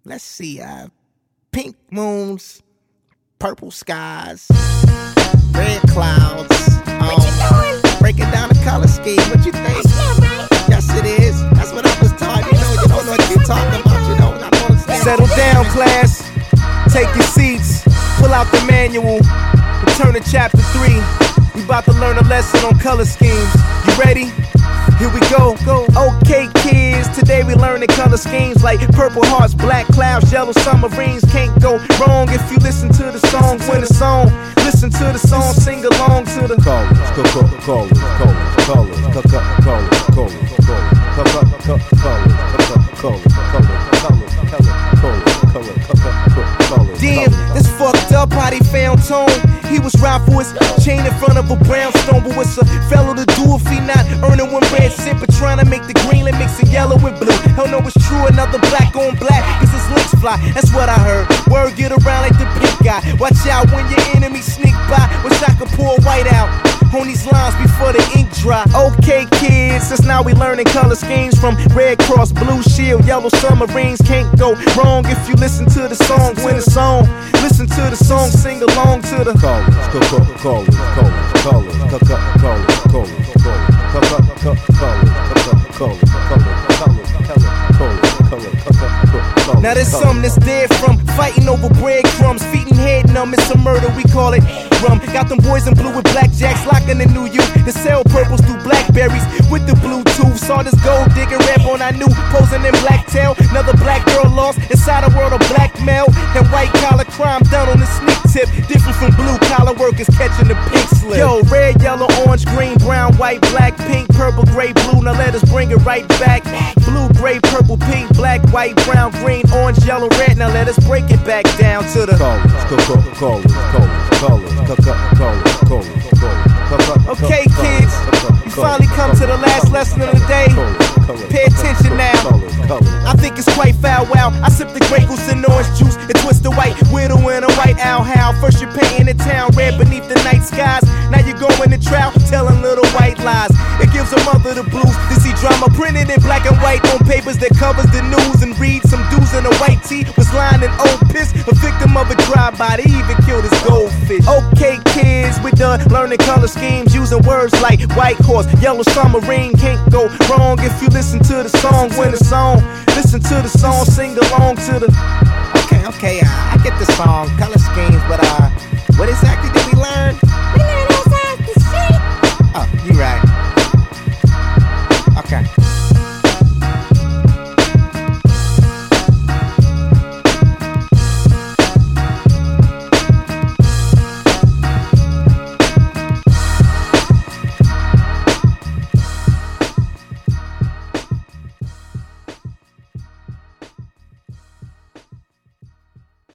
let's see, pink moons, purple skies, red clouds. What you doing? Breaking down the color scheme. What you think? That's not right. Yes, it is. That's what I was taught. You don't know what you're talking about. You don't understand. Settle down, class. Take your seats. Pull out the manual. Return to chapter 3. We about to learn a lesson on color schemes. You ready? Here we go. Okay, kids. Today we learn the color schemes like purple hearts, black clouds, yellow submarines. Can't go wrong if you listen to the song. Win the song. Listen to the song. Sing along to the Damn, this fucked up how they found Tone. He was right for his chain in front of a brownstone, but what's a fellow to do if he not earning one red cent, but trying to make the greenland mix the yellow with blue? Hell no, it's true, another black on black, cause his links fly, that's what I heard. Word get around like the pink guy. Watch out when your enemy sneak by. Wish I could pour white out on these lines before the ink dry. Okay, kids, since now we learning color schemes from Red Cross, Blue Shield, Yellow Submarines. Can't go wrong if you listen to the song. Win the song. Listen to the song. Sing along to the Now there's something that's dead from fighting over breadcrumbs, feeding head numb. It's a murder, we call it rum. Got them boys in blue with blackjacks, locking the new youth. The sell purples through blackberries with the Bluetooth. Saw this gold digger rap on I knew, posing in black tail. Another black girl lost inside a world of blackmail and white collar crime done on the sneak tip. Different from blue collar workers catching the pink slip. Yo, red, yellow, orange, green, brown, white, black, pink, purple, gray, blue. Now let us bring it right back. Blue, gray, purple, pink, black, white, brown, green, orange, yellow, red. Now let us break it back down to the Okay, kids, you finally come to the last lesson of the day. Pay attention now. I think it's quite foul. Wow, I sip the Grey Goose and orange juice and twist the white widow in a white owl. How first you're painting the town red beneath the night skies. Now you're going to trial, telling little white lies. It gives a mother the blues to see drama printed in black and white on papers that covers the news and read. Some dudes in a white tee was lying in old piss, a victim of a drive-by. They even killed his goldfish. Okay, kids, we done learning color schemes using words like white horse, yellow submarine. Can't go wrong if you listen to the song. Win the song. Listen to the song. Sing along to the Okay, I get the song. Color scheme,